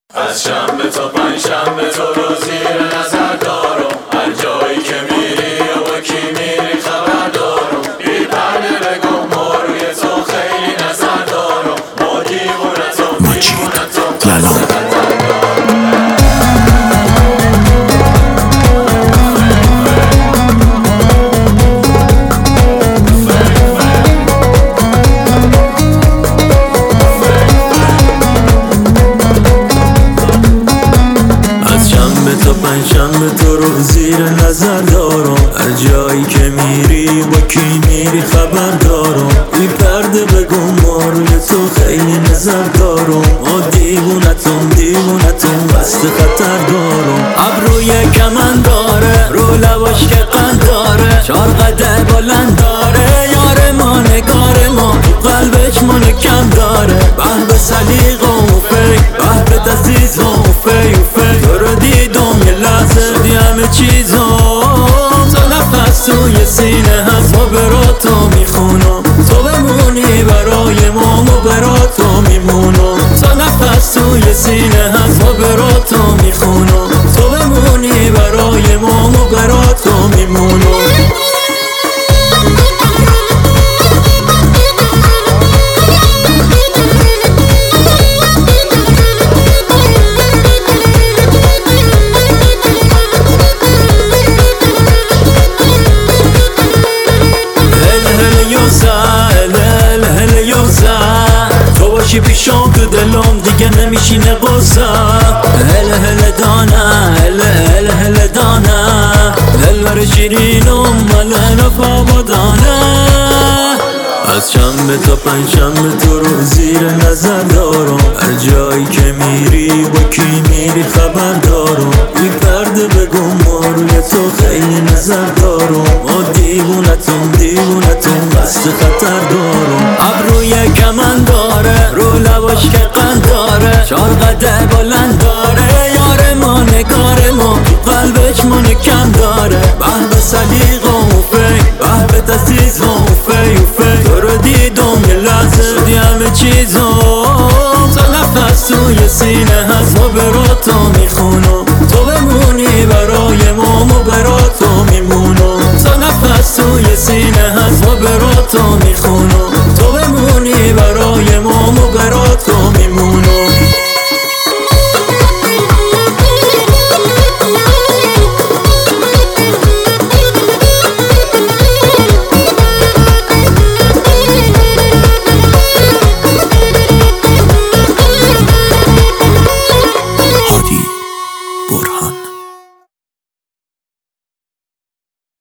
از شنبه تا پنجشنبه تو رو زیر نظر دارم، هر جایی که میری و با کی میری خبر دارم. بی پرده بگم ما روی تو خیلی نظر دارم، ما دیوونتم پنجشنبه تو رو زیر نظر دارم، هر جایی که میری با کی میری خبر دارم. بی پرده بگم ما روی تو خیلی نظر دارم، ما دیوونتم قصد خطر دارم. ابروی کمن داره، رو لباش که قند داره، 4 قد بلند داره، یار ما نگار ما قلبش منو کم داره. به سلیقه و فکر، به عزیز و فی تو رو دیدم یه لحظه دی همه چیزم. تو نفس توی سینه هست، ما براتو میخونم، تو بمونی برای ما براتو میمونم. تو نفس توی سینه هست، ما براتو میخونم، تو بمونی برای ما براتو میمونم. تو باشی پیشم تو دلم دیگه نمیشینه قصه. هل دانه دل بر شیرینم ملن فابادانه. از شنبه تا پنجشنبه تو رو زیر نظر دارم، هر جایی که میری با کی میری خبر دارم. بی پرده بگم ما روی تو خیلی نظر دارم، ما دیوونتم قصد خطر دارم. ابروی کمن داره، رو لباش که قند داره، 4 قد بلند داره، یار ما نگار ما قلبش منو کم داره. به سلیقه و فکر، به عزیز و فی تو رو دیدم یه لحظه دی همه چیزم. تو نفس توی سینه هست، ما براتو